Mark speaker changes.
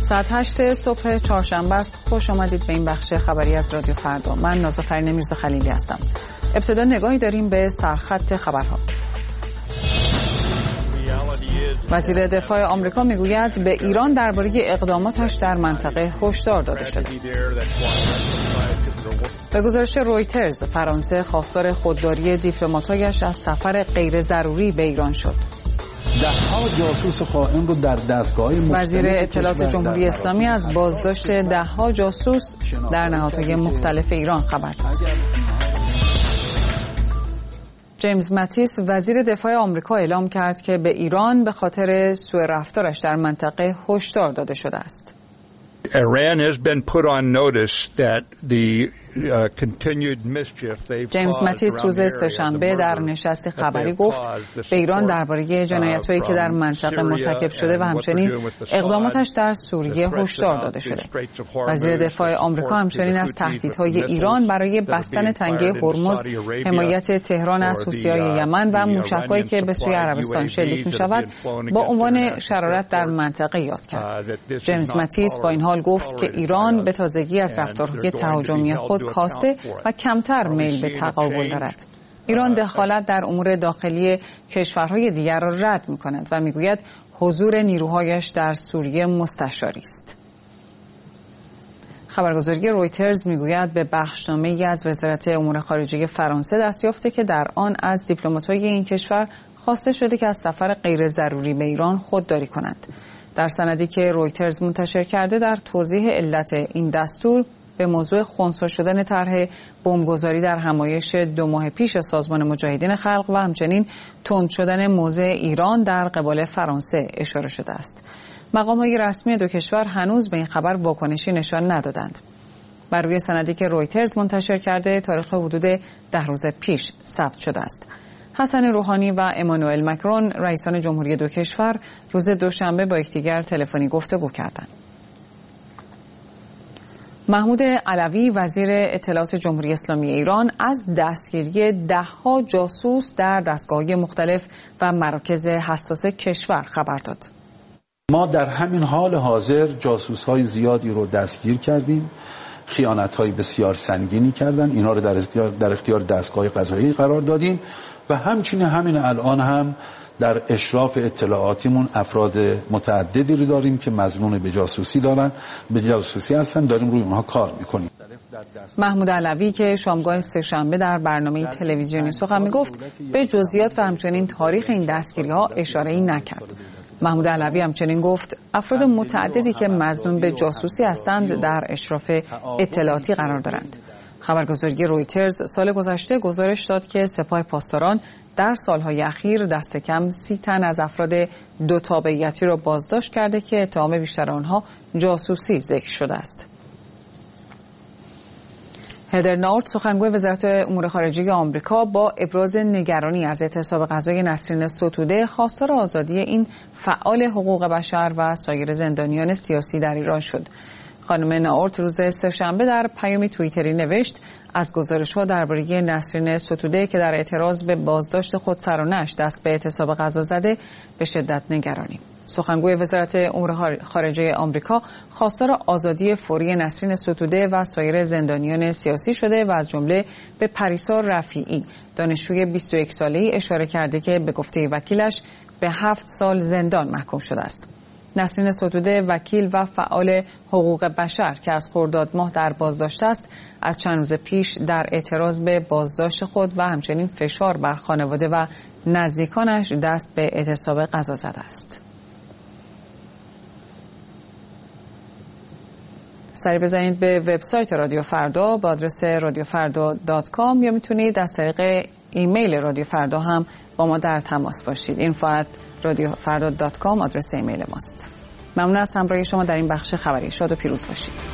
Speaker 1: ساعت 8 صبح چهارشنبه است. خوش آمدید به این بخش خبری از رادیو فردا. من نازافرین میرزا خلیلی هستم. ابتدا نگاهی داریم به سرخط خبرها. وزیر دفاع آمریکا میگوید به ایران درباره اقداماتش در منطقه هشدار داده شده. به گزارش رویترز، فرانسه خواستار خودداری دیپلمات‌هایش از سفر غیر ضروری به ایران شد.
Speaker 2: ده‌ها جاسوس خائن رو در دستگاه‌های مختلف
Speaker 1: وزیر اطلاعات جمهوری اسلامی از بازداشت ده‌ها جاسوس در نهادهای مختلف ایران خبر داد. جیمز ماتیس وزیر دفاع آمریکا اعلام کرد که به ایران به خاطر سوء رفتارش در منطقه هشدار داده شده است.
Speaker 3: Iran has been put on notice that the continued mischief they've
Speaker 1: جیمز ماتیس روز سه‌شنبه در نشست خبری گفت به ایران درباره جنایت‌هایی که در منطقه مرتکب شده و همچنین اقداماتش در سوریه هشدار داده شده. وزیر دفاع آمریکا همچنین از تهدیدهای ایران برای بستن تنگه هرمز، حمایت تهران از حوثی‌های یمن و موشک‌هایی که به سوی عربستان شلیک می‌شود با عنوان شرارت در منطقه یاد کرد. جیمز ماتیس با این حال گفت که ایران به تازگی از رفتارهای تهاجمی خود کاسته و کمتر میل به تقابل دارد. ایران دخالت در امور داخلی کشورهای دیگر را رد می‌کند و می‌گوید حضور نیروهایش در سوریه مستشاری است. خبرگزاری رویترز می‌گوید به بخشنامه‌ای از وزارت امور خارجه فرانسه دست یافته که در آن از دیپلمات‌های این کشور خواسته شده که از سفر غیر ضروری به ایران خودداری کنند. در سندی که رویترز منتشر کرده در توضیح علت این دستور به موضوع خنثی شدن طرح بمبگذاری در همایش 2 ماه پیش سازمان مجاهدین خلق و همچنین تند شدن موضع ایران در قبال فرانسه اشاره شده است. مقام‌های رسمی دو کشور هنوز به این خبر واکنشی نشان ندادند. بر روی سندی که رویترز منتشر کرده تاریخ حدود 10 روز پیش ثبت شده است. حسن روحانی و امانوئل مکرون رئیسان جمهوری دو کشور روز دوشنبه با یکدیگر تلفنی گفتگو کردند. محمود علوی وزیر اطلاعات جمهوری اسلامی ایران از دستگیری ده‌ها جاسوس در دستگاه‌های مختلف و مراکز حساس کشور خبر داد.
Speaker 2: ما در همین حال حاضر جاسوس‌های زیادی رو دستگیر کردیم. خیانت‌های بسیار سنگینی کردن، اینها رو در اختیار دستگاه قضایی قرار دادیم و همچنین همین الان هم در اشراف اطلاعاتیمون افراد متعددی رو داریم که مظنون به جاسوسی دارن، به جاسوسی هستن، داریم روی اونها کار میکنیم.
Speaker 1: محمود علوی که شامگاه سه‌شنبه در برنامه تلویزیونی سخن میگفت به جزئیات و همچنین تاریخ این دستگیری‌ها اشاره‌ای نکرد. محمود علوی همچنین گفت افراد متعددی که مظنون به جاسوسی هستند در اشراف اطلاعاتی قرار دارند. خبرگزاری رویترز سال گذشته گزارش داد که سپاه پاسداران در سالهای اخیر دست کم 30 تن از افراد دو تابعیتی را بازداشت کرده که اتهام بیشتر آنها جاسوسی ذکر شده است. هدر ناورت سخنگوی وزارت امور خارجه آمریکا با ابراز نگرانی از اعتصاب غذای نسرین ستوده خواستار آزادی این فعال حقوق بشر و سایر زندانیان سیاسی در ایران شد. خانم ناورت روز سه‌شنبه در پیامی توییتری نوشت از گزارش‌ها درباره نسرین ستوده که در اعتراض به بازداشت خودسرانه‌اش دست به اعتصاب غذا زده به شدت نگرانیم. سخنگوی وزارت امور خارجه آمریکا خواستار آزادی فوری نسرین ستوده و سایر زندانیان سیاسی شده و از جمله به پریسا رفیعی دانشجوی 21 ساله‌ای اشاره کرده که به گفته وکیلش به 7 سال زندان محکوم شده است. نسرین ستوده وکیل و فعال حقوق بشر که از خرداد ماه در بازداشت است از چند روز پیش در اعتراض به بازداشت خود و همچنین فشار بر خانواده و نزدیکانش دست به اعتصاب غذا زده است. سری بزنید به وبسایت رادیو فردا با آدرس radiofarda.com یا میتونید از طریق ایمیل رادیو فردا هم با ما در تماس باشید. info@radiofarda.com آدرس ایمیل ماست. ممنون از همراهی شما در این بخش خبری. شاد و پیروز باشید.